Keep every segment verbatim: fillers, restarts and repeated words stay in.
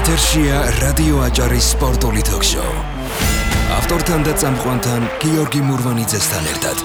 ეთერშია რადიო აჭარის სპორტული თოქ-შოუ. ავტორთან და წამყვანთან გიორგი მურვანიძესთან ერთად.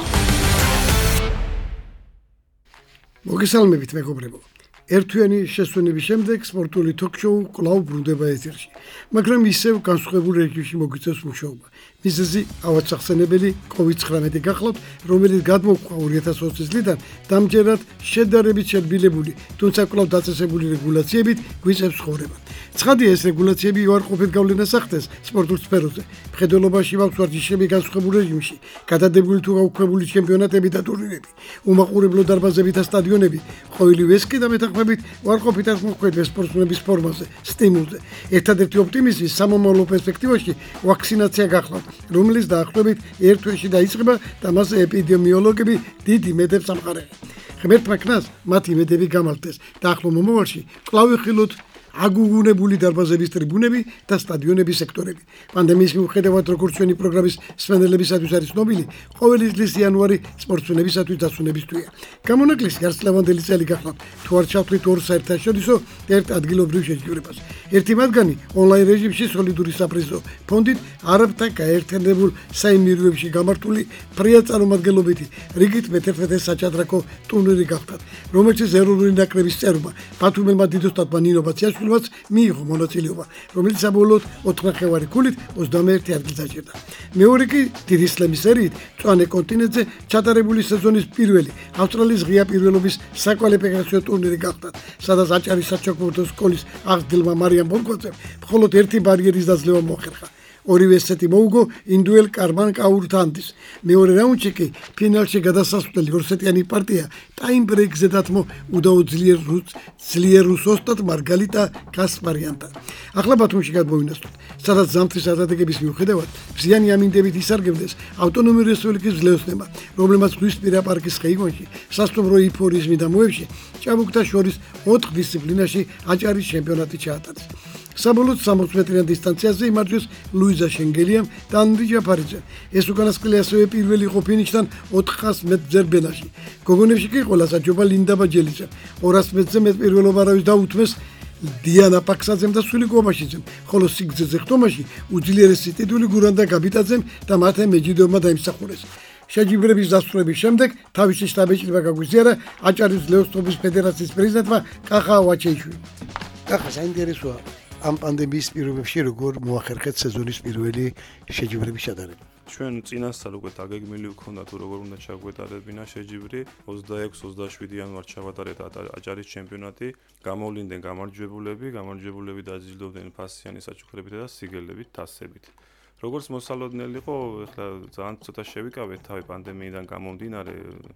მოგესალმებით მეგობრებო. ერთვიანი შესვენების შემდეგ სპორტული თოქ-შოუ კვლავ ბრუნდება ეთერში. მაგრამ ისევ განსხვავებულ რეჟიმში მოგვიწევს მუშაობა. მიზეზი ავადმსახსენებელი კოვიდ ცხრამეტი გახლავთ, რომელიც გადმოგვყვა ორი ათას ოცი წლიდან დამჯერად შედარებით შერბილებული, თუმცა კვლავ დაწესებული რეგულაციებით გვიწევს ცხოვრება. ცხადია, ეს რეგულაციები უარყოფით გავლენას ახდენს სპორტულ სფეროზე. მხედველობაში მაქვს ვარჯიშები განსხვავებულ რეჟიმში, გადადებული თუ გაუქმებული ჩემპიონატები და ტურნირები, უმაყურებლო დარბაზები და სტადიონები, ყოველივე ეს კი და მეთანხმებით უარყოფით არ მოხვედრებს სპორტსმენების ფორმაზე, სტიმულზე. ერთადერთი ოპტიმიზმი სამომავლო პერსპექტივაში ვაქცინაცია გახლავთ, რომელიც დაახლოებით ერთ თვეში დაიწყება და მასზე ეპიდემიოლოგები დიდ იმედებს ამყარებენ. ღმერთმა ქნას მათ იმედები გამართეს და ახლო მომავალში კვლავ ვიხილოთ აგუგუნებული დარბაზების ტრიბუნები და სტადიონების სექტორები. პანდემიის მიუხედავად, როგორც ჩვენი პროგრამის მსმენელებისათვის არის ცნობილი, ყოველი წლის იანვარი სპორტსმენებისათვის დასვენების თვეა. გამონაკლისი არც ლევანდელი წელი გახლავთ, თუ არ ჩავთვლით ორ საერთაშორისო ერთ ადგილობრივ შეჯიბრებას. ერთი მათგანი ონლაინ რეჟიმში სოლიდური საპრიზო ფონდით არაბთა გაერთიანებულ საიმიროებში გამართული ფრია წარმომადგენლობითი რიგით მეთერთმეტე საჭადრაკო ტურნირი გახდათ, რომელშიც ეროვნული ნაკრების წევრმა ბათუმელმა დიდოსტატმა ნინო ბაციაშვილმაც მიიღო მონაწილეობა, რომელიც საბოლოოდ ოთხნახევარი ქულით ოცდამეერთე ადგილს აჭირდა. მეორე კი დიდი სლემის სერიით მწვანე კონტინენტზე ჩატარებული სეზონის პირველი ავსტრალიის ღია პირველობის საკვალიფიკაციო ტურნირი გახდათ, სადაც აჭარის საჩოგბურთო სკოლის აღზრდილმა მარიამ ბორკვაძემ მხოლოდ ერთი ბარიერის დაძლევა მოახერხა. ორივე სეტი მოუგო ინდუელ კარმან კაურთანდის. მეორე რაუნდში კი ფინალში გადასასვლელი ორსეტიანი პარტია ტაიმბრეიკზე დათმო უდაო ძლიერ ძლიერ რუს ოსტატ მარგალიტა კასპარიანთან. ახლა ბათუმში გადმოვინაცვლოთ, სადაც ზამთრის ადადგების მიუხედავად მზიანი ამინდებით ისარგებლეს ავტონომიური რესპუბლიკის ძლეოსნებმა, რომლებმაც ზღვისპირა პარკის ხეივანში სასტუმრო იფორიზმი და მოებში ჭაბუკთა შორის ოთხ დისციპლინაში აჭარის ჩემპიონატი ჩაატარეს. საბოლოოდ სამოცი მეტრიან დისტანციაზე იმარჯვეს ლუიზა შენგელიამ და ანდრი ჯაფარიძემ. ეს უკანასკნელი ასევე პირველი იყო ფინიშთან ოთხას მეტრზე ბენაში. გოგონებში კი ყველა საჯობა ლინდა ბაჯელიძემ. ორას მეტრზე მეტ პირველობა არავის დაუთმეს დიანა პაქსაძემ და სული გობაშიძემ, ხოლო სიგრძეზე ხტომაში უძლიერესი ტიტული გურანდა გაბიტაძემ და მათე მეჯიდოვმა დაიმსახურეს. შეჯიბრების დასრულების შემდეგ თავისი შტაბ-ეჭრება გაგვიზიარა აჭარის ძლეოსნობის ფედერაციის პრეზიდენტმა კახა ვაჩეიშვილმა. კახა, საინტერესოა ამ პანდემიის პირობებში როგორ მოახერხეთ სეზონის პირველი შეჯიბრების ჩატარება? ჩვენ წინასწარ უკვე დაგეგმილი ვქონდა თუ როგორ უნდა ჩაგვეტარებინა შეჯიბრი. ოცდაექვსი ოცდაშვიდი იანვარს ჩავატარეთ აჭარის ჩემპიონატი. გამოვლინდნენ გამარჯვებულები, გამარჯვებულები დაძილდოვდნენ ფასიანი საჩუქრებით და სიგელებით, თასებით. როგორც მოსალოდნელი იყო, ეხლა ძალიან ცოტა შევიკავეთ თავი პანდემიიდან გამომდინარე.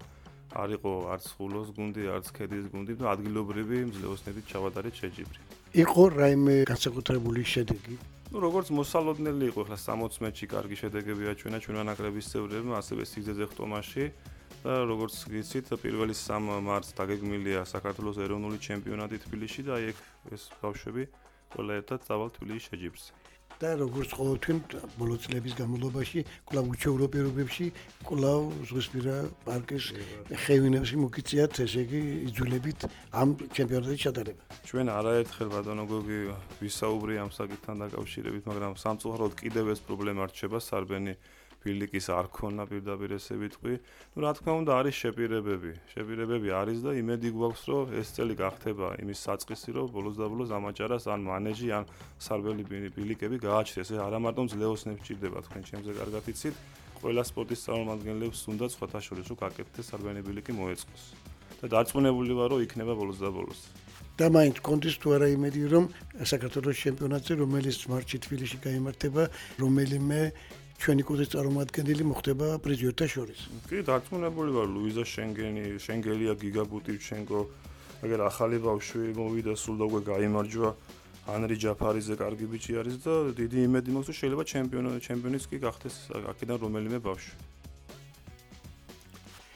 არ იყო არც ხულოს გუნდი, არც ქედის გუნდი და ადგილობრივი მძლეოსნებით ჩავატარეთ შეჯიბრი. იყო რაიმე განსაკუთრებული შედეგი? ну როგორც მოსალოდნელი იყო, ეხლა სამოცი მეტრში კარგი შედეგები აჩვენა ჩვენმა ნაკრების წევრებმა, ასევე სიგრძეზე ხტომაში და როგორც გიცით, პირველი სამ მარტს დაგეგმილია საქართველოს ეროვნული ჩემპიონატი თბილისში და აი ეს ბავშვები ყველა ერთად წავალ თბილისში შეჯიბრს. და როგორც ყოველთვის ბოლო წლების განმავლობაში კვლავ უჩვეულო პირობებში კვლავ ზღვისპირა პარკის ხეივანებში მოგიწიათ, ესე იგი იძულებით ამ ჩემპიონატის ჩატარება. ჩვენ არაერთხელ ბატონო გოგი ვისაუბრე ამ საკითხთან დაკავშირებით, მაგრამ სამწუხაროდ კიდევ ეს პრობლემა რჩება, სარბენი ბილიკის არ ქონა პირდაპირ ესე ვიტყვი. ну რა თქმა უნდა არის შეპირებები. შეპირებები არის და იმედი გვაქვს, რომ ეს წელი გახდება იმის საწყისი, რომ ბოლოს და ბოლოს ამაჭარას ან მანეჯი ან სარბელი ბილიკები გააჩნდეს. ეს არა მარტო ძლეოსნებს ჭირდება, თქვენ ჩემზე კარგად იცით. ყველა სპორტის წარმომადგენლებს უნდა სხვათა შორის რომ გაკეთდეს სარბენი ბილიკი მოეწყოს. და დარწმუნებული ვარ, რომ იქნება ბოლოს და ბოლოს. და მაინც კონტის თუ არა იმედი, რომ საქართველოს ჩემპიონატზე, რომელიც მარტში თბილისში გაიმართება, რომელიმე ჩვენი კუდის წარმომადგენელი მოხდება პრიზიორთა შორის. კი, დარწმუნებული ვარ, ლუიზა შენგენი, შენგელია, გიგა ბუტივჩენკო, აგერ ახალი ბავშვი მოვიდა, სულ და უკვე გაიმარჯვა. ანრი ჯაფარიძე კარგი ბიჭი არის და დიდი იმედი მაქვს, რომ შეიძლება ჩემპიონი ჩემპიონიც კი გახდეს აქედან რომელიმე ბავშვი.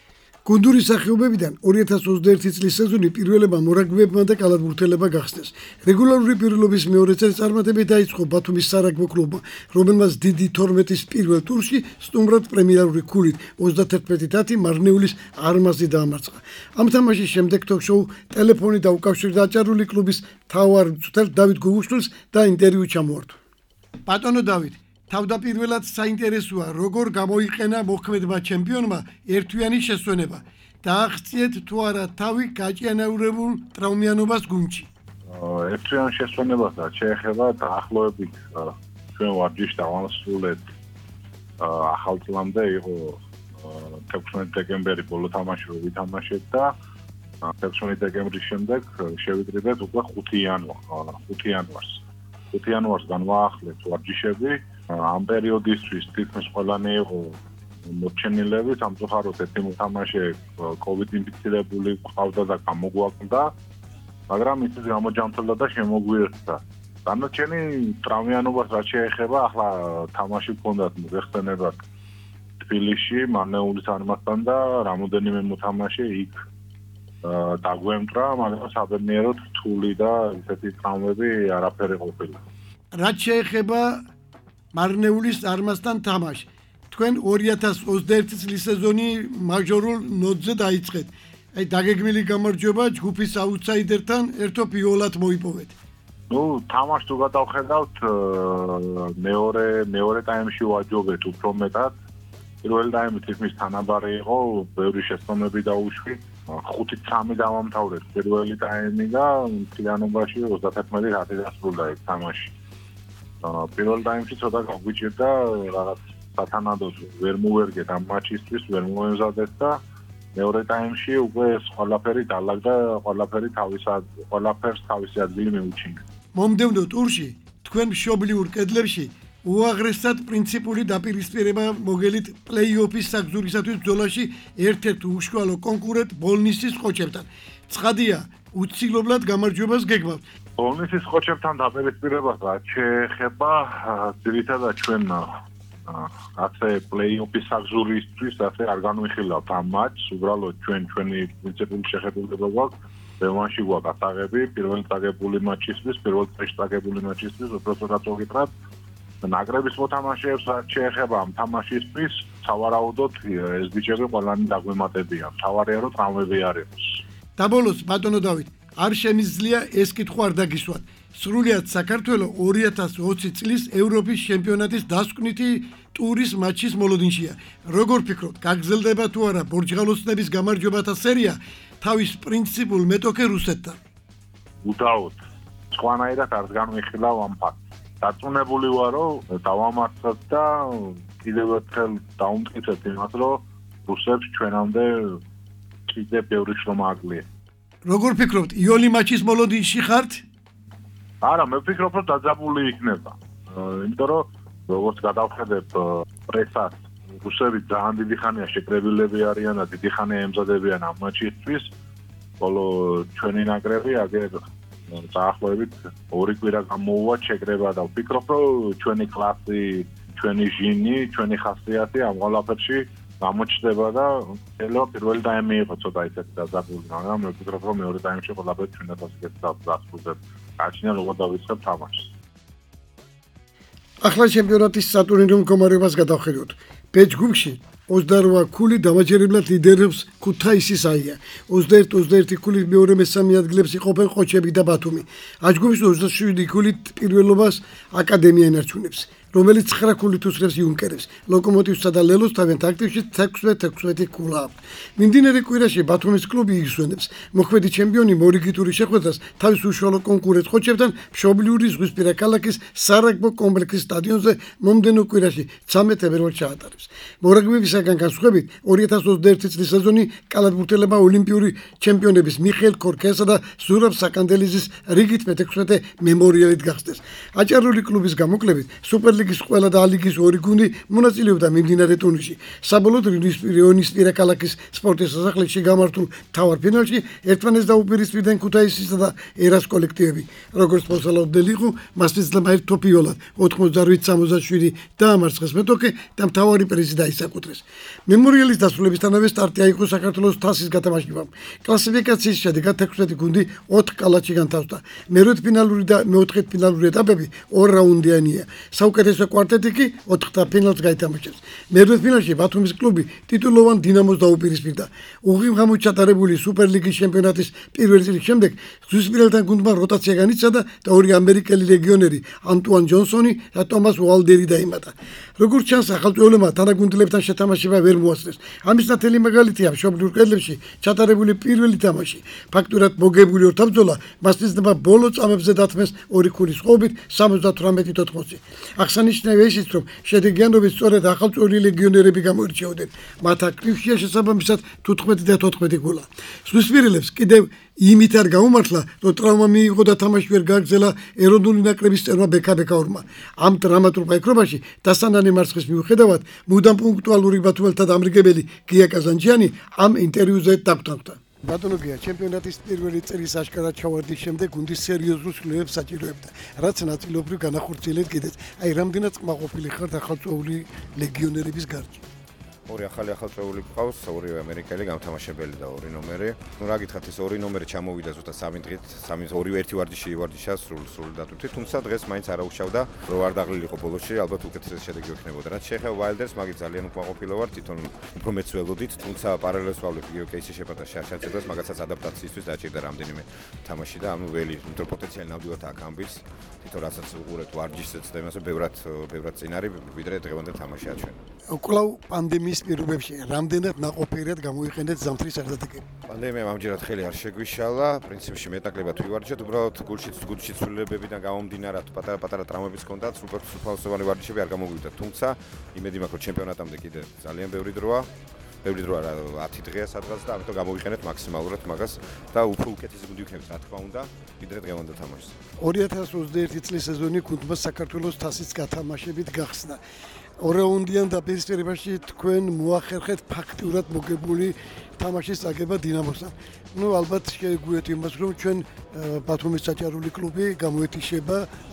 გუნდური სახეობებიდან ორი ათას ოცდაერთი წლის სეზონი პირველმა მორაგბეებმა და კალათბურთელებმა გახსნეს. რეგულარული პირველობის მეორე წელს წარმატებით დაიწყო ბათუმის სარაგბო კლუბმა, რომელმაც დიდი თორმეტის პირველ ტურში სტუმრად პრემიერული ქულით ოცდათერთმეტი ათი მარნეულის არმაზი დაამარცხა. ამ თამაშის შემდეგ თოქ-შოუ ტელეფონი დაუკავშირდა აჭარული კლუბის მთავარ მწვრთნელ დავით გუგუშვილს და ინტერვიუ ჩამოართვა. ბატონო დავით, თავდაპირველად საინტერესოა, როგორ გამოიყენა მოქმედმა ჩემპიონმა ერთვიანი შესვენება. დააღწიეთ თუ არა თავი გაჭიანურებულ ტრავმიანობას გუნდში. ერთვიან შესვენებასაც შეეხება დაახლოებით ჩვენ ვარჯიშს დავასრულეთ ახალ წლამდე იყო თექვსმეტი დეკემბერი ბოლო თამაში რო ვითამაშეთ და თექვსმეტი დეკემბრის შემდეგ შევიკრიბეთ უკვე ხუთი იანვარ ხუთი იანვარს ხუთი იანვარს განვაახლეთ ვარჯიშები ამ პერიოდისთვის თითქმის ყველანი იყო მოჩენილები სამწუხაროდ ერთი მოთამაშე კოვიდ ინფიცირებული ყავდა და გამოგვაკლდა მაგრამ ის გამოჯანმრთელდა და შემოგვიერთდა დანარჩენი ტრავმიანობას რაც შეეხება ახლა თამაში გქონდათ მოხსენებათ თბილისში მარნეულის არმაზთან და რამოდენიმე მოთამაშე იქ დაგვემტრა მაგრამ საბედნიეროდ რთული და ისეთი ტრავმები არაფერი ყოფილა რაც შეეხება მარნეულის არმაზთან თამაში თქვენ ორი ათას ოცდაერთი წლის სეზონი მაჟორულ ნოთზე დაიწყეთ აი დაგეგმილი გამარჯვება ჯგუფის აუტსაიდერთან ერთო ფიოლად მოიპოვეთ. ნუ თამაშს თუ გადავხედავთ მეორე მეორე ტაიმში ვაჯობეთ უფრო მეტად. პირველ ტაიმში თითქმის თანაბარი იყო, ბევრი შეცდომები დაუშვით. ხუთი სამი დავამთავრეთ პირველი ტაიმი და მთლიანობაში ოცდათერთმეტი ათი დასრულდა ეს თამაში. პირველ ტაიმში ცოტა გაგვიჭირდა რაღაც სათანადოდ ვერ მოვერგეთ ამ მატჩისთვის, ვერ მოემზადეთ და მეორე ტაიმში უკვე ყველაფერი დაალაგდა, ყველაფერი თავისა ყველაფერს თავისი ადგილი მიუჩინდა. მომდევნო ტურში თქვენ მშობლიურ კედლებში უაღრესად პრინციპული დაპირისპირება მოგელით პლეი-ოფის საგზურისათვის ბრძოლაში ერთ-ერთ უშუალო კონკურენტ ბოლნისის ყოჩებთან. ცხადია, უცილებლად გამარჯვებას გეგმავთ. ბოლნისის ყოჩებთან დაპირისპირებას რაც შეეხება ძირითადად ჩვენ ასე პლეი-ოფის საგზურისთვის ასე არ განვიხილავთ ამ მატჩს, უბრალოდ ჩვენ ჩვენი პრინციპული შეხედულება გვაქვს, ბევრში გვაქვს ასაღები, პირველი წაგებული მატჩისთვის, პირველი წრეში წაგებული მატჩისთვის, უბრალოდ წოგიტრათ ნაკრების მოთამაშეებს რაც შეეხება ამ თამაშისთვის, სავარაუდოდ ეს ბიჭები ყველანი დაგვემატებიან. მთავარია რომ ტრავმები არ იყოს. დაბოლოს ბატონო დავით, არ შემიძლია ეს კითხვა არ დაგისვათ. სრულიად საქართველოს ორი ათას ოცი წლის ევროპის ჩემპიონატის დასკვნითი ტურის მატჩის მოლოდინშია. როგორ ფიქრობთ, გაგრძელდება თუ არა ბორჯღალოსნების გამარჯვებათა სერია თავის პრინციპულ მეტოქე რუსეთთან? უდაოდ. სხვანაირად არ განვიხილავ ამ ფაქტს. დარწმუნებული ვარ, რომ დავამარცხოთ და კიდევ ერთხელ დავუმტკიცებთ იმას, რომ რუსებს ჩვენამდე კიდევ ბევრი შრომა აკლია. როგორ ფიქრობთ, იოლი მატჩის მოლოდინში ხართ? არა, მე ვფიქრობ, რომ დაძაბული იქნება. იმიტომ რომ როგორც გადავხედებ პრესას, რუსები ძალიან დიდი ხანია შეკრებილები არიან და დიდი ხანია ემზადებიან ამ მატჩისთვის. ხოლო ჩვენი ნაკრები აგერ დაახლოებით ორი კვირა გამოუვა შეკრება და ვფიქრობ, რომ ჩვენი კლასი, ჩვენი ჟინი, ჩვენი ხასიათი ამ ყველაფერში გამოჩნდება და ელო პირველი ტაიმი იყო ცოტა ისეთი დაძაბული, მაგრამ მე ვფიქრობ, რომ მეორე ტაიმში ყველაფერი ჩვენად ასეთ დასრულდება. გაჩნია როგორ დავიწყებ თამაშს. ახლა ჩემპიონატის სატურნირო მდგომარეობას გადავხედოთ. ბეჯგუფში ოცდარვა ქული დამაჯერებლად ლიდერობს ქუთაისის აია. ოცდაერთი ოცდაერთი ქულით მეორე მესამე ადგილებს იყოფენ ყოჩები და ბათუმი. აჯგუფის ოცდაშვიდი ქულით პირველობას აკადემია ინარჩუნებს, რომელიც ცხრა ქულით უსწრებს იუნკერებს. ლოკომოტივსა და ლელოს თავიანთ აქტივში თექვსმეტი თექვსმეტი ქულა აქვს. მიმდინარე კვირაში ბათუმის კლუბი იგზნობს. მოქმედი ჩემპიონი მორიგიტური შეხვედრას თავის უშუალო კონკურენტ ყოჩებთან მშობლიური ზღვისპირა ქალაქის სარაგბო კომპლექსის სტადიონზე მომდევნო კვირაში ცამეტ თებერვალს ჩაატარებს. მორაგბებისაგან განსხვავებით ორი ათას ოცდაერთი წლის სეზონი კალათბურთელებმა ოლიმპიური ჩემპიონების მიხეილ ქორქიასა და ზურაბ საკანდელიზის რიგით მეთექვსმეტე მემორიალით გახსნეს. აჭარული კლუბის გამოკლებით სუპერ სუპერლიგის ყველა და ალიგის ორი გუნდი მონაწილეობდა მიმდინარე ტურნირში. საბოლოოდ რიონისპირა ქალაქის სპორტის სასახლეში გამართულ მთავარ ფინალში ერთმანეთს დაუპირისპირდნენ ქუთაისისა და ერას კოლექტივები. როგორც მოსალოდნელი იყო, მასპინძლმა ერთ თოფიოლად ოთხმოცდაოთხ სამოცდაშვიდი დაამარცხეს მეტოქე და მთავარი პრიზი დაისაკუთრეს. მემორიალის დასრულებისთანავე სტარტი აიღო საქართველოს თასის გათამაშებამ. კლასიფიკაციის შედეგად ექვსმეტი გუნდი ოთხ კალათში განთავსდა. მერვედფინალური და მეოთხედფინალური ეტაპები ორ რაუნდიანია. საუკეთესო კვარტეტი კი ოთხთაფინალს გაითამაშებს. მერვედფინალში ბათუმის კლუბი ტიტულოვან დინამოს დაუპირისპირდა. უღიმღამოდ ჩატარებული სუპერლიგის ჩემპიონატის პირველი წრის შემდეგ ზღვისპირელთან გუნდმა როტაცია განიცადა და ორი ამერიკელი ლეგიონერი ანტუან ჯონსონი და ტომას უალდერი დაემატა. როგორც ჩანს, ახალწეულებმა თანაგუნდელებთან შეთამაშება ვერ მოასწრეს. ამის ნათელი მაგალითია მშობლიურ კედლებში ჩატარებული პირველი თამაში. ფაქტურად მოგებული ორთაბრძოლა მასპინძლებმა ბოლო წამებზე დათმეს ორი ქულის ხოვებით სამოცდათვრამეტი ოთხმოცი. აღსანიშნავია ისიც, რომ შედეგიანობით სწორედ ახალწეული ლეგიონერები გამოირჩეოდნენ. მათ აქტივშია შესაბამისად თუთხმეტი და თოთხმეტი გოლა. ზღვისპირელებს კიდევ იმით არ გაუმართლა, რომ ტრავმა მიიღო და თამაში ვერ გააგრძელა ეროვნული ნაკრების წევრმა ბექა-ბექაურმა. ამ დრამატულ ფაიქრობაში დასანანი მარცხის მიუხედავად, მუდამ პუნქტუალური ბათუმელთა დამრიგებელი გია კაზანჯიანი ამ ინტერვიუზე დაგვთანხმდა. ბატონო გია, ჩემპიონატის პირველი წრის აშკარად ჩავარდის შემდეგ გუნდი სერიოზულ ცვლილებებს საჭიროებდა, რაც ნაწილობრივ განახორციელეთ კიდეც. აი, რამდენად კმაყოფილი ხართ ახალწეული ლეგიონერების გარშემო? ორი ახალი ახალწეული გყავს, ორივე ამერიკელი გამთამაშებელი და ორი ნომერი. ნუ რა გითხრათ, ეს ორი ნომერი ჩამოვიდა ზუსტად სამი დღით, სამი ორივე ერთი ვარჯიში ვარჯიშა სრულ სრულ დატვირთით, თუმცა დღეს მაინც არ აუშავდა, რომ არ დაღლილიყო ბოლოში, ალბათ უკეთესი შედეგი ექნებოდა. რაც შეეხება Wilders, მაგით ძალიან უკმაყოფილო ვარ, თვითონ უფრო მეც ველოდით, თუმცა პარალელს ვავლებ იგივე кейსი შეფარდა შარშაცებას, მაგასაც ადაპტაციისთვის დაჭირდა რამდენიმე თამაში და ანუ ველი, იმიტომ პოტენციალი ნამდვილად აქ ამბის, თვითონ რასაც უყურებთ ვარჯიშსაც და იმასე ბევრად ბევრად წინ არის, ვიდრე დღევანდელ თამაშია ჩვენ. უკვლავ პანდემიის პირობებში რამდენად ნაყოფიერად გამოიყენეთ ზამთრის არდადეგები? პანდემიამ ამჯერად ხელი არ შეგვიშალა, პრინციპში მეტაკლებად ვივარჯიშეთ, უბრალოდ გულში გულში ცვლილებებიდან გამომდინარე პატარა-პატარა ტრავმებიც ჰქონდათ, სუპერ სუფალსოვანი ვარჯიშები არ გამოგვივიდა, თუმცა იმედი მაქვს, რომ ჩემპიონატამდე კიდე ძალიან ბევრი დროა. ბევრი დრო არა ათი დღეა სადღაც და ამიტომ გამოვიყენეთ მაქსიმალურად მაგას და უფრო უკეთესი გუნდი ვიქნებით, რა თქმა უნდა, ვიდრე დღევანდელ თამაშს. ორი ათას ოცდაერთი წლის სეზონი გუნდმა საქართველოს თასის გათამაშებით გახსნა. ორაუნდიან დაპირისპირებაში თქვენ მოახერხეთ ფაქტიურად მოგებული თამაშის წაგება დინამოსთან. ნუ ალბათ შეგვიეთ იმას, რომ ჩვენ ბათუმის საჯარული კლუბი გამოეთიშება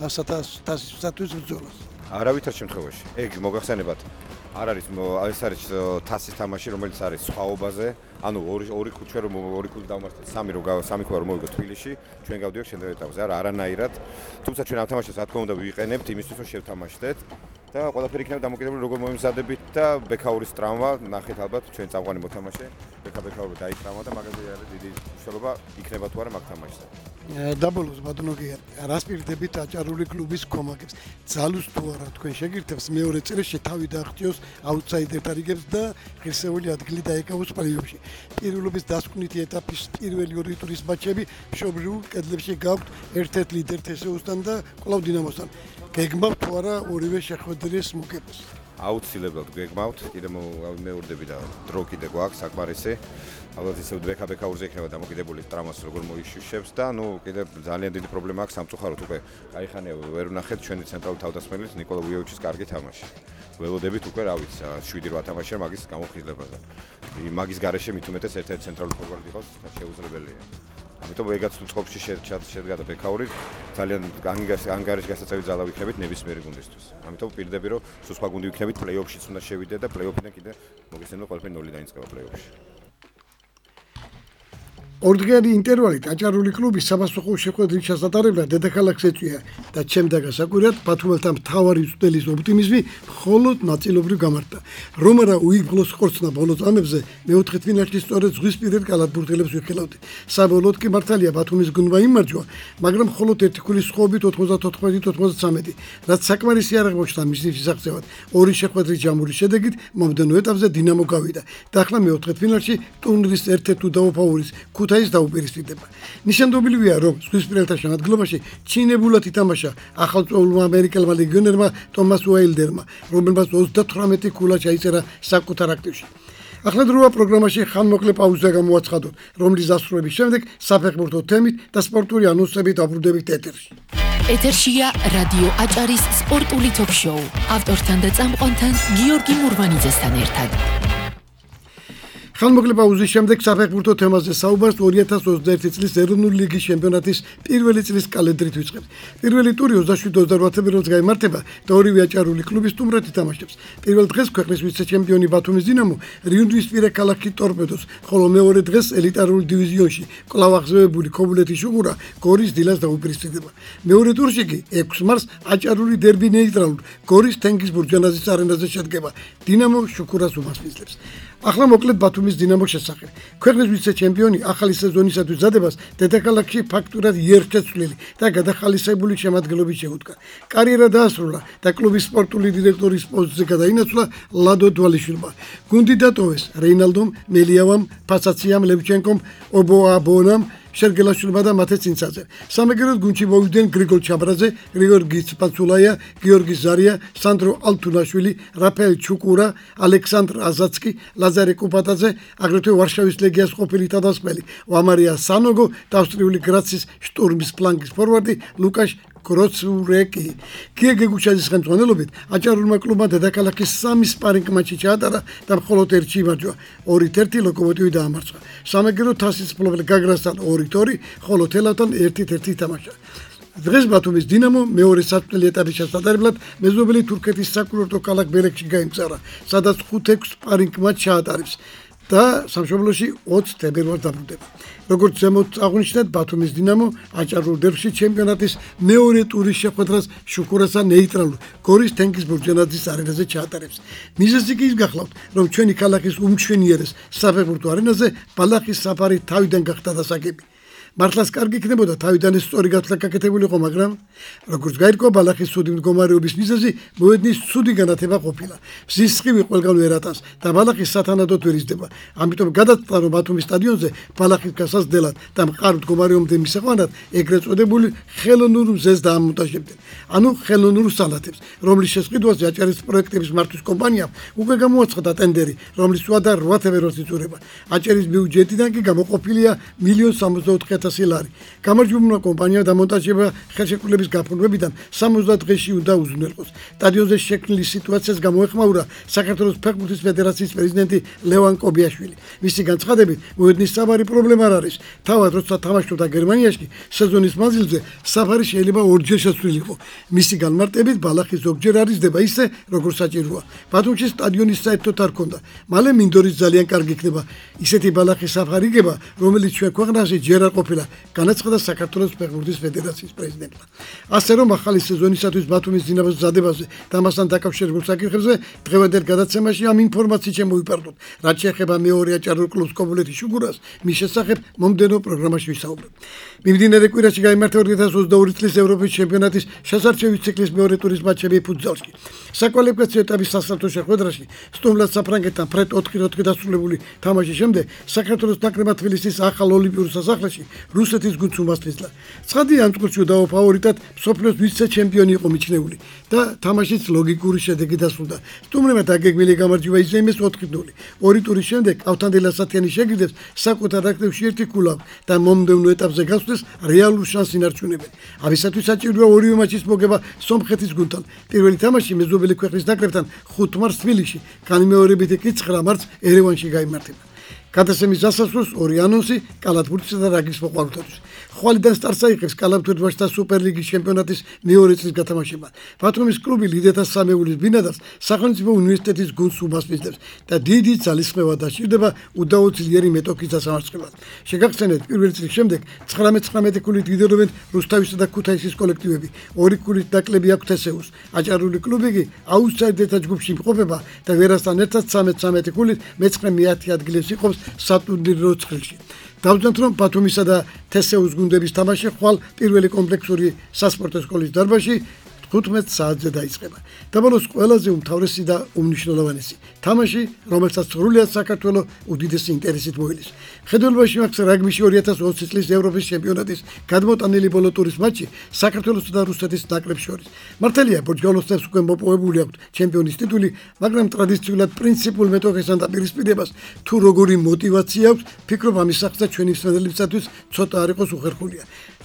თასისათვის ბრძოლას. არავითარ შემთხვევაში. ეგ მოგახსენებათ. არ არის ეს არის თასის თამაში, რომელიც არის სხვაობაზე. ანუ ორი ორი ქუჩა რომ ორი ქუჩა დავმართეთ, სამი რომ სამი ქუჩა რომ მოვიგოთ თბილისში, ჩვენ გავდივართ შემდგომ ეტაპზე. არა, არანაირად. თუმცა ჩვენ ამ თამაშს რა თქმა უნდა ვიყენებთ იმისთვის, რომ შევთამაშდეთ და ყველაფერი იქნება დამოკიდებული როგორ მომიმზადებით და ბექაურის ტრავმა, ნახეთ ალბათ ჩვენ წამყვანი მოთამაშე, ბექა-ბექაური დაიტრამა და მაგაზე არის დიდი მნიშვნელობა იქნება თუ არა მაგ თამაშზე. დაბოლოს ბატონო გია, რას პირდებით აჭარული კლუბის კომაგებს? ძალუს თუ არა თქვენ შეგირთებს მეორე წრეში თავი დააღწიოს აუტსაიდერთა რიგებს და ღირსეული ადგილი დაეკავოს პლეიოფში. პირველობის დასკვნითი ეტაპის პირველი ორი ტურის მატჩები მშობლიურ კედლებში გაქვთ ერთ-ერთ ლიდერ თესეუსთან და კვლავ დინამოსთან. გეგმავთ თუ არა ორივე შეხვედრის მოგებას? აუცილებლად გეგმავთ, კიდე მეურდები და დრო კიდე გვაქვს საკმარისი. ალბათ ისე ბექა-ბექაურზე იქნება დამოკიდებული ტრავმას როგორ მოიშუშებს და ნუ კიდე ძალიან დიდი პრობლემა აქვს სამწუხაროდ უკვე გაიხანია ვერ ვნახეთ ჩვენი ცენტრალური თავდამსხმელის ნიკოლა ვიოვიჩის კარგი თამაში. ველოდებით უკვე რა ვიცი შვიდი რვა თამაშია მაგის გამოფხიზლებაზე. მაგის გარეშე მით უმეტეს ერთ-ერთი ცენტრალური ფორვარდი იყოს შეუძლებელია. ამიტომ ეგაც წყობში შედგა და ბექაური ძალიან ანგარიში გასაწევი ძალა ვიქნებით ნებისმიერი გუნდისთვის. ამიტომ პირდები რომ სულ სხვა გუნდი ვიქნებით პლეიოფშიც უნდა შევიდე და პლეიოფიდან კიდე მოგესალმებით ყველაფერი ნული დაიწყება პლეიოფში. ორდღიანი ინტერვალი აჭარული კლუბის საფასუხო შეხვედრის ჩასატარებლად დედაქალაქს ეწვია და ჩემდა გასაკვირად ბათუმელთა მთავარი უწვდელის ოპტიმიზმი მხოლოდ ნაწილობრივ გამართა. რომ არა უიღბლოს ხორცნა ბოლო წამებზე მეოთხედფინალში სწორედ ზღვისპირელ კალათბურთელებს ვიხილავდი. საბოლოოდ კი მართალია ბათუმის გუნდმა იმარჯვა, მაგრამ მხოლოდ ერთი ქულის სხობით ოთხმოცდათოთხმეტი ოცდათვრამეტი, რაც საკმარისი არ აღმოჩნდა მის შესახებად. ორი შეხვედრის ჯამური შედეგით მომდევნო ეტაპზე დინამო გავიდა და ახლა მეოთხედფინალში ტურნირის ერთ-ერთ უდავო ფავორის ქუთაის დაუპირისპირდება. ნიშანდობლივია, რომ ზღვისპირელთა შემადგენლობაში ჩინებულად ითამაშა ახალწეულმა ამერიკელმა ლეგიონერმა ტომას უაილდერმა, რომელმაც ოცდათვრამეტი ქულა ჩაიწერა საკუთარ აქტივში. ახლა დროა პროგრამაში ხანმოკლე პაუზა გამოაცხადოთ, რომლის დასრულების შემდეგ საფეხბურთო თემით და სპორტული ანონსებით დაბრუნდებით ეთერში. ეთერშია რადიო აჭარის სპორტული ток-შოუ. ავტორთან და წამყვანთან გიორგი მურვანიძესთან ერთად. ხალხმოკლე პაუზის შემდეგ საფეხბურთო თემაზე საუბარს ორი ათას ოცდაერთი წლის ეროვნული ლიგის ჩემპიონატის პირველი წლის კალენდრით ვიწყებთ. პირველი ტური ოცდაშვიდ ოცდაოთხ თებერვალს გაიმართება და ორივე აჭარული კლუბი სტუმრად ითამაშებს. პირველ დღეს ქვეყნის ვიცე-ჩემპიონი ბათუმის დინამო რიუნდისპირა ქალაქი ტორპედოს, ხოლო მეორე დღეს ელიტარულ დივიზიონში კვლავ აღზევებული ქობულეთის შუღურა გორის დილას დაუპირისპირდება. მეორე ტურში კი ექვსი მარტს აჭარული დერბი ნეიტრალურ გორის თენგიზ ბურჯანაძის არენაზე შედგება. დინამო შუქურას უმასპინძლებს. ახლა მოკლედ ბათუმის დინამოს შესახებ. ქვეყნის ვიცე-ჩემპიონი ახალი სეზონისათვის მზადებას დედაქალაქში ფაქტურად იერთეს წვლილი და გადახალისებული შემადგენლობით შეუდგა. კარიერა დაასრულა და კლუბის სპორტული დირექტორის პოსტზე გადაინაცვლა ლადო დვალიშვილმა. გუნდი დატოვეს რეინალდომ, მელიავამ, ფასაციამ, ლევჩენკომ, ობოაბონამ, შერგელაშვილმა და მათე წინცაძე. სამეგრელოდ გუნდში მოვიდნენ გრიგოლ ჩაბრაძე, გრიგორგი ცპაცულაია, გიორგი ზარია, სანდრო ალთუნაშვილი, რაფაელ ჩუკურა, ალექსანდრ აზაცკი, ლაზარე კუპატაძე, აგრეთვე ვარშავის ლეგიას ყოფილი თავდამსხმელი ვამარია სანოგო და ავსტრიული გრაცის შტურმის ფლანგის ფორვარდი ლუკაშ კროცურეკი. კია გეგუჩაძის ხელმძღვანელობით აჭარულმა კლუბმა დედაქალაქის სამი სპარინგ მატჩი ჩაატარა და მხოლოდ ერთში იმარჯვა. ორი ერთი ლოკომოტივი დაამარცხა. სამეგრელო თასის მფლობელ გაგრასთან ორი ორი, ხოლო თელავთან ერთი ერთი ითამაშა. დღეს ბათუმის დინამო მეორე საწვრთნელი ეტაპის შესაძლებლად მეზობელი თურქეთის საკურორტო ქალაქ ბელექში გაიმგზავრა, სადაც ხუთ ექვს სპარინგ მატჩს ჩაატარებს და სამშობლოში ოცი თებერვალს დაბრუნდება. როგორც ზემოთ აღნიშნეთ, ბათუმის დინამო აჭარულ დერბში ჩემპიონატის მეორე ტურის შეხვედრას შუქურასა ნეიტრალურ გორის თენგიზ ბურჯანაძის არენაზე ჩაატარებს. მიზეზი კი ის გახლავთ, რომ ჩვენი ქალაქის უმჩვენიერეს საფეხბურთო არენაზე ბალახის საფარი თავიდან გახდა დასაგები. მართლაც კარგი იქნებოდა თავიდან ეს სწორი გათვლა გაკეთებულიყო, მაგრამ როგორც გაირკვა ბალახის ცუდი მდგომარეობის მიზეზი მოედნის ცუდი განათება ყოფილა. მზის სხივი ყველგან ვერ ატანს და ბალახი სათანადოდ ვერ იზრდება. ამიტომ გადაწყვიტა, რომ ბათუმის სტადიონზე ბალახის გასაზრდელად და მყარ მდგომარეობამდე მისაყვანად ეგრეთ წოდებული ხელოვნურ მზეს დაამონტაჟებდნენ. ანუ ხელოვნურ სალათებს, რომლის შესყიდვაზე აჭარის პროექტების მართვის კომპანიამ უკვე გამოაცხადა ტენდერი, რომლის სვადა რვა თებერვალს იწურება. აჭარის ბიუჯეტიდან კი გამოყოფილია მილიონ სამოცდაოთხი ათასი ლარი. გამარჯვებულმა კომპანიამ დამონტაჟება ხელშეკრულების გაფორმებიდან სამოცდაათ დღეში უნდა უზრუნველყოს. სტადიონზე შექმნილი სიტუაციას გამოეხმაურა საქართველოს ფეხბურთის ფედერაციის პრეზიდენტი ლევან კობიაშვილი. მისი განცხადებით, მოედნის საუბარი პრობლემა არ არის. თავად როცა თამაშობდა გერმანიაში, სეზონის მანძილზე საფარი შეიძლება ორჯერ შესულიყო. მისი განმარტებით ბალახი ზოგჯერ არიზდება ისე, როგორც საჭიროა. ბათუმში სტადიონის საერთოდ არ ქონდა. მალე მინდორის ძალიან კარგი იქნება. ისეთი ბალახის საფარი იგება, რომელიც ჩვენ ქვეყანაში ჯერ არ ყოფილა, განაცხადა საქართველოს ფეხბურთის ფედერაციის პრეზიდენტმა. ასე რომ ახალი სეზონისათვის ბათუმის დინამოს მზადებაზე და მასთან დაკავშირებულ საკითხებზე დღევანდელ გადაცემაში ამ ინფორმაციით შემოვიფარდოთ. რაც შეეხება მეორე აჭარულ კლუბს ქობულეთის შუქურას, მის შესახებ მომდევნო პროგრამაში ვისაუბრებთ. მიმდინარე კვირაში გაიმართა ორი ათას ოცდაორი წლის ევროპის ჩემპიონატის შესარჩევი ციკლის მეორე ტურის მატჩები ფუტზალში. საკვალიფიკაციო ეტაპის სასწრაფო შეხვედრაში სტუმრად საფრანგეთთან ფრედ ოთხი ოთხი დასრულებული თამაშის შემდეგ საქართველოს ნაკრებმა თბილისის ახალ ოლიმპიურ სასახლეში რუსეთის გუნდს უმასპინძლა. ცხადია, ამ წუთში დაო ფავორიტად მსოფლიოს ვიცე-ჩემპიონი იყო მიჩნეული და თამაშიც ლოგიკური შედეგი დასრულდა. სტუმრებმა დაგეგმილი გამარჯვება იზეიმეს ოთხი ნული. ორი ტურის შემდეგ ავთანდილ ასათიანი შეგრძნეს საკუთარ აქტივში ერთი ქულავ და მომდევნო ეტაპზე გასვლის რეალურ შანსს ინარჩუნებენ. ამისათვის საჭიროა ორივე მატჩის მოგება სომხეთის გუნდთან. პირველი თამაში მეზობელი ქვეყნის ნაკრებთან ხუთ მარტს თბილისში, განმეორებითი კი ცხრა მარტს ერევანში გაიმართება. გადაცემის დასასრულს ორი ანონსი კალათბურთისა და რაგბის მოყვარულთათვის. ხვალიდან სტარტს აიღებს კალათბურთის სუპერლიგის ჩემპიონატის მეორე წლის გათამაშება. ბათუმის კლუბი ლიდერთა სამეულის ბინადარს სახელმწიფო უნივერსიტეტის გუნდს უმასპინძლებს და დიდი ძალისხმევა დასჭირდება უდაოდ ძლიერი მეტოქის დასამარცხებლად. შეგახსენეთ, პირველი წლის შემდეგ ცხრამეტ ცხრამეტი ქულით ლიდერობენ რუსთავისა და ქუთაისის კოლექტივები. ორი ქულით ნაკლები აქვს თესეუს. აჭარული კლუბი კი აუტსაიდერთა ჯგუფში იმყოფება და ვერასთან ერთად ცამეტ ცამეტი ქულით მეცხრე მეათე ადგილებს იყოფს სატურნირო ცხრილში. დავუძვენთ, რომ ბათუმისა და თესეუს გუნდების თამაში ხვალ პირველი კომპლექსური სასპორტო სკოლის დარბაზში თხუთმეტ საათზე დაიწყება. დაბოლოს ყველაზე უმთავრესი და უმნიშვნელოვანესი თამაში, რომელსაც სრულიად საქართველოს უდიდესი ინტერესით მოელის. ხედველობაში მაქვს რაგბიში ორი ათას ოცი წლის ევროპის ჩემპიონატის გადმოტანილი ბოლო ტურის მატჩი საქართველოს და რუსეთის ნაკრებს შორის. მართალია, ბორჯგალოსებს უკვე მოპოვებული აქვთ ჩემპიონის ტიტული, მაგრამ ტრადიციულად პრინციპულ მეტოქესთან დაპირისპირებას თუ როგორი мотиваცია აქვს, ფიქრობ ამის სახსა ჩვენი მსმენელებისათვის ცოტა არ იყოს უხერხულია.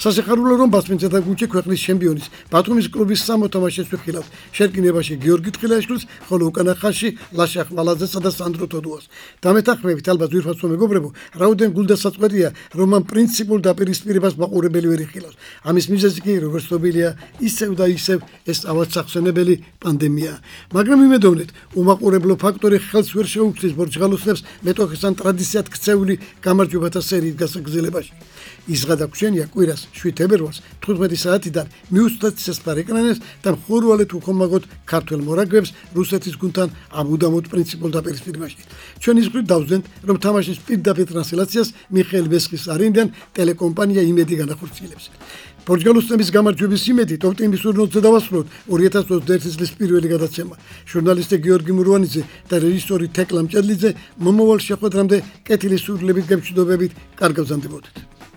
სასიხარულო რომ ბასმენძე და გუჩე ქვეყნის ჩემპიონის ბათუმის კლუბის სამოთამაშეს ვიხილავთ შერკინებაში გიორგი თხილაშვილს ხოლო უკანა ხაზში ლაშა ხმალაძესა და სანდრო თოდუას დამეთანხმებით ალბათ ვირფასო მეგობრებო რაუდენ გულდასაწყვეტია რომ ამ პრინციპულ დაპირისპირებას მაყურებელი ვერ იხილავს ამის მიზეზი კი როგორც ცნობილია ისევ და ისევ ეს ავადსახსენებელი პანდემია მაგრამ იმედოვნეთ უმაყურებლო ფაქტორი ხელს ვერ შეუქმნის ბორჯღალოსნებს მეტოქის ან ტრადიციად ქცეული გამარჯვებათა სერიის გასაგრძელებაში ის გადაგვშენია კვირას შვიდ თებერვალს თხუთმეტი საათიდან მიუწვდეთ სესპარეკრანეს და მხურვალეთ უხომაგოთ ქართველ მორაგბებს რუსეთის გუნდთან ამუდამოდ პრინციპულ დაპირისპირებაში ჩვენ ის გვი დავზენთ რომ თამაშის პირდაპირ ტრანსლაციას მიხეილ ვესხის არენიდან ტელეკომპანია იმედი განახორციელებს პორტუგალოსების გამარჯვების იმედით ოპტიმიზმურ ნოტზე დავასრულოთ ორი ათას ოცდაერთი წლის პირველი გადაცემა ჟურნალისტი გიორგი მურვანიძე და რეჟისორი თეკლა მჭედლიძე მომავალ შეხვედრამდე კეთილი სურვილებით გემშვიდობებით კარგ გზამდებოდეთ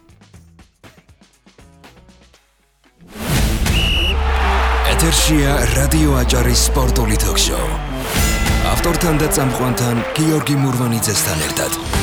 ეთერშია რადიო აჭარის სპორტული თოქ-შოუ ავტორთან და წამყვანთან გიორგი მურვანიძესთან ერთად